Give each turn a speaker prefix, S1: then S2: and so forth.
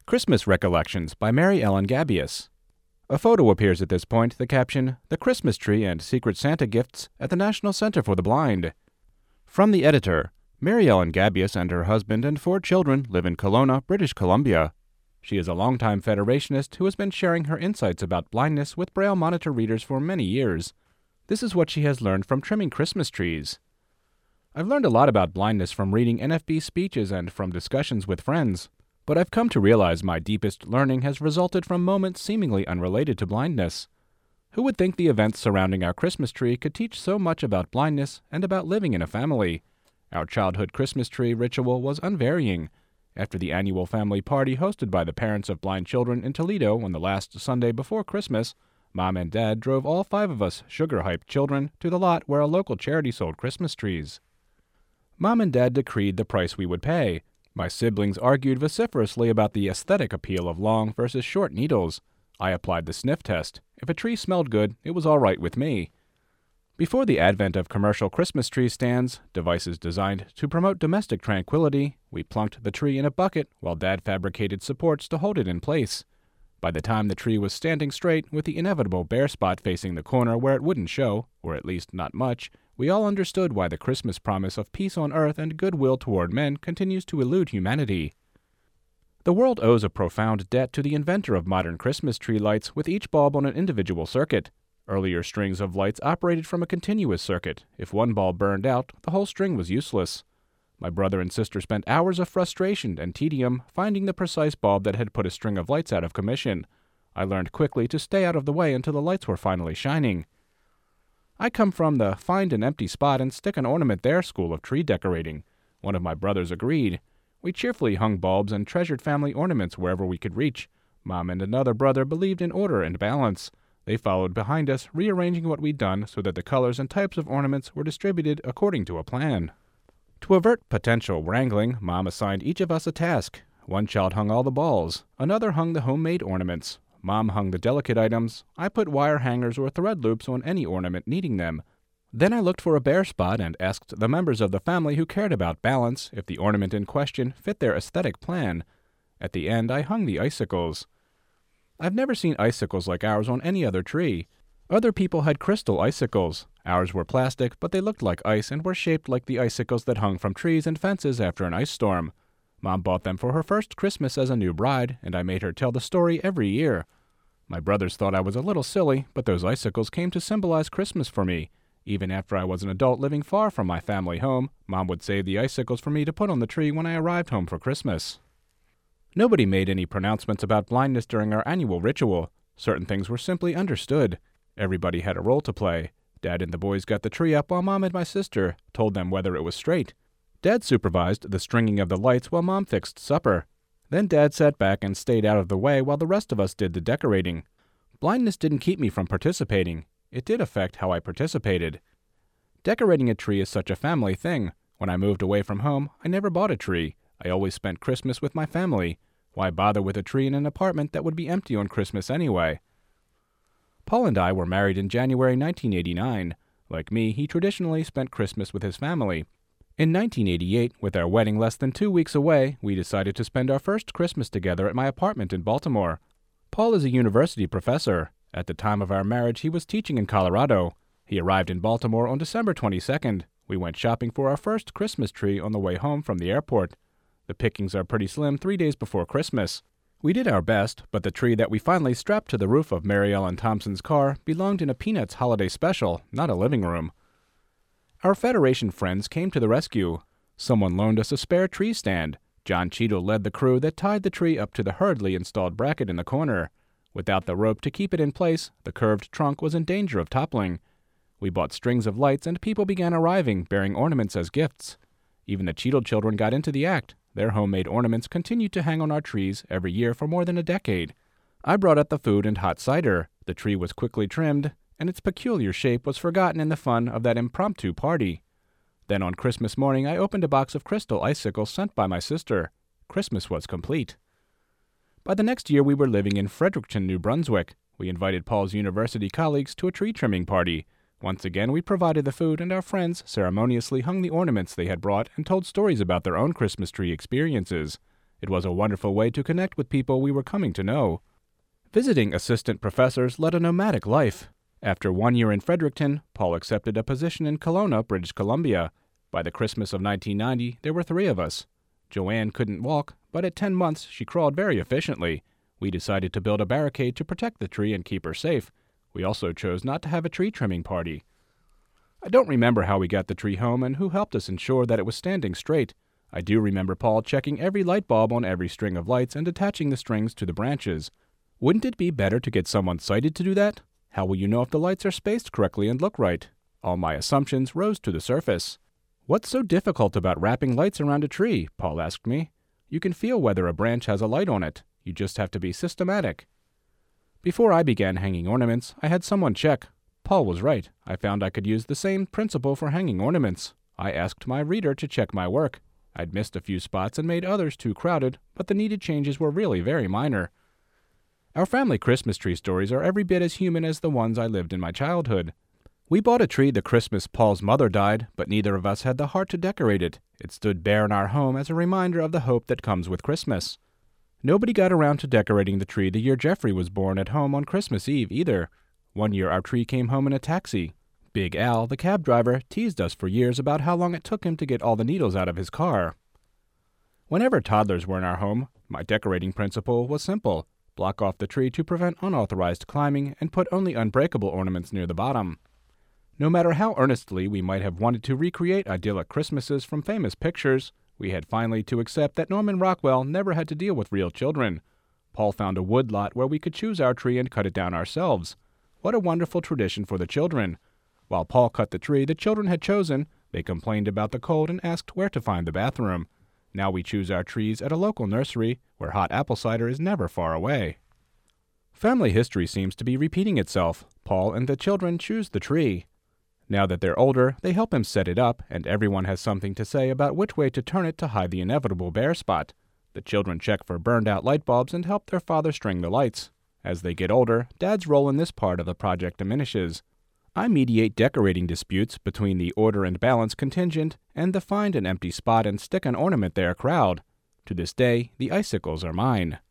S1: Christmas Recollections by Mary Ellen Gabius. A photo appears at this point, the caption, "The Christmas Tree and Secret Santa Gifts at the National Center for the Blind." From the editor, Mary Ellen Gabius and her husband and 4 children live in Kelowna, British Columbia. She is a longtime Federationist who has been sharing her insights about blindness with Braille monitor readers for many years. This is what she has learned from trimming Christmas trees. "I've learned a lot about blindness from reading NFB speeches and from discussions with friends. But I've come to realize my deepest learning has resulted from moments seemingly unrelated to blindness. Who would think the events surrounding our Christmas tree could teach so much about blindness and about living in a family? Our childhood Christmas tree ritual was unvarying. After the annual family party hosted by the parents of blind children in Toledo on the last Sunday before Christmas, Mom and Dad drove all 5 of us sugar-hyped children to the lot where a local charity sold Christmas trees. Mom and Dad decreed the price we would pay. My siblings argued vociferously about the aesthetic appeal of long versus short needles. I applied the sniff test. If a tree smelled good, it was all right with me. Before the advent of commercial Christmas tree stands, devices designed to promote domestic tranquility, we plunked the tree in a bucket while Dad fabricated supports to hold it in place. By the time the tree was standing straight, with the inevitable bare spot facing the corner where it wouldn't show, or at least not much, we all understood why the Christmas promise of peace on earth and goodwill toward men continues to elude humanity. The world owes a profound debt to the inventor of modern Christmas tree lights, with each bulb on an individual circuit. Earlier strings of lights operated from a continuous circuit. If one bulb burned out, the whole string was useless. My brother and sister spent hours of frustration and tedium finding the precise bulb that had put a string of lights out of commission. I learned quickly to stay out of the way until the lights were finally shining. I come from the find an empty spot and stick an ornament there school of tree decorating. One of my brothers agreed. We cheerfully hung bulbs and treasured family ornaments wherever we could reach. Mom and another brother believed in order and balance. They followed behind us, rearranging what we'd done so that the colors and types of ornaments were distributed according to a plan. To avert potential wrangling, Mom assigned each of us a task. One child hung all the balls. Another hung the homemade ornaments. Mom hung the delicate items. I put wire hangers or thread loops on any ornament needing them. Then I looked for a bare spot and asked the members of the family who cared about balance if the ornament in question fit their aesthetic plan. At the end, I hung the icicles. I've never seen icicles like ours on any other tree. Other people had crystal icicles. Ours were plastic, but they looked like ice and were shaped like the icicles that hung from trees and fences after an ice storm. Mom bought them for her first Christmas as a new bride, and I made her tell the story every year. My brothers thought I was a little silly, but those icicles came to symbolize Christmas for me. Even after I was an adult living far from my family home, Mom would save the icicles for me to put on the tree when I arrived home for Christmas. Nobody made any pronouncements about blindness during our annual ritual. Certain things were simply understood. Everybody had a role to play. Dad and the boys got the tree up while Mom and my sister told them whether it was straight. Dad supervised the stringing of the lights while Mom fixed supper. Then Dad sat back and stayed out of the way while the rest of us did the decorating. Blindness didn't keep me from participating. It did affect how I participated. Decorating a tree is such a family thing. When I moved away from home, I never bought a tree. I always spent Christmas with my family. Why bother with a tree in an apartment that would be empty on Christmas anyway? Paul and I were married in January 1989. Like me, he traditionally spent Christmas with his family. In 1988, with our wedding less than 2 weeks away, we decided to spend our first Christmas together at my apartment in Baltimore. Paul is a university professor. At the time of our marriage, he was teaching in Colorado. He arrived in Baltimore on December 22nd. We went shopping for our first Christmas tree on the way home from the airport. The pickings are pretty slim 3 days before Christmas. We did our best, but the tree that we finally strapped to the roof of Mary Ellen Thompson's car belonged in a Peanuts holiday special, not a living room. Our Federation friends came to the rescue. Someone loaned us a spare tree stand. John Cheadle led the crew that tied the tree up to the hurriedly installed bracket in the corner. Without the rope to keep it in place, the curved trunk was in danger of toppling. We bought strings of lights and people began arriving, bearing ornaments as gifts. Even the Cheadle children got into the act. Their homemade ornaments continued to hang on our trees every year for more than a decade. I brought out the food and hot cider. The tree was quickly trimmed, and its peculiar shape was forgotten in the fun of that impromptu party. Then on Christmas morning, I opened a box of crystal icicles sent by my sister. Christmas was complete. By the next year, we were living in Fredericton, New Brunswick. We invited Paul's university colleagues to a tree trimming party. Once again, we provided the food, and our friends ceremoniously hung the ornaments they had brought and told stories about their own Christmas tree experiences. It was a wonderful way to connect with people we were coming to know. Visiting assistant professors led a nomadic life. After 1 year in Fredericton, Paul accepted a position in Kelowna, British Columbia. By the Christmas of 1990, there were 3 of us. Joanne couldn't walk, but at 10 months she crawled very efficiently. We decided to build a barricade to protect the tree and keep her safe. We also chose not to have a tree trimming party. I don't remember how we got the tree home and who helped us ensure that it was standing straight. I do remember Paul checking every light bulb on every string of lights and attaching the strings to the branches. Wouldn't it be better to get someone sighted to do that? How will you know if the lights are spaced correctly and look right? All my assumptions rose to the surface. What's so difficult about wrapping lights around a tree? Paul asked me. You can feel whether a branch has a light on it. You just have to be systematic. Before I began hanging ornaments, I had someone check. Paul was right. I found I could use the same principle for hanging ornaments. I asked my reader to check my work. I'd missed a few spots and made others too crowded, but the needed changes were really very minor. Our family Christmas tree stories are every bit as human as the ones I lived in my childhood. We bought a tree the Christmas Paul's mother died, but neither of us had the heart to decorate it. It stood bare in our home as a reminder of the hope that comes with Christmas. Nobody got around to decorating the tree the year Jeffrey was born at home on Christmas Eve either. 1 year our tree came home in a taxi. Big Al, the cab driver, teased us for years about how long it took him to get all the needles out of his car. Whenever toddlers were in our home, my decorating principle was simple. Block off the tree to prevent unauthorized climbing and put only unbreakable ornaments near the bottom. No matter how earnestly we might have wanted to recreate idyllic Christmases from famous pictures, we had finally to accept that Norman Rockwell never had to deal with real children. Paul found a wood lot where we could choose our tree and cut it down ourselves. What a wonderful tradition for the children. While Paul cut the tree the children had chosen, they complained about the cold and asked where to find the bathroom. Now we choose our trees at a local nursery where hot apple cider is never far away. Family history seems to be repeating itself. Paul and the children choose the tree. Now that they're older, they help him set it up, and everyone has something to say about which way to turn it to hide the inevitable bare spot. The children check for burned-out light bulbs and help their father string the lights. As they get older, Dad's role in this part of the project diminishes. I mediate decorating disputes between the order and balance contingent and the find an empty spot and stick an ornament there crowd. To this day, the icicles are mine.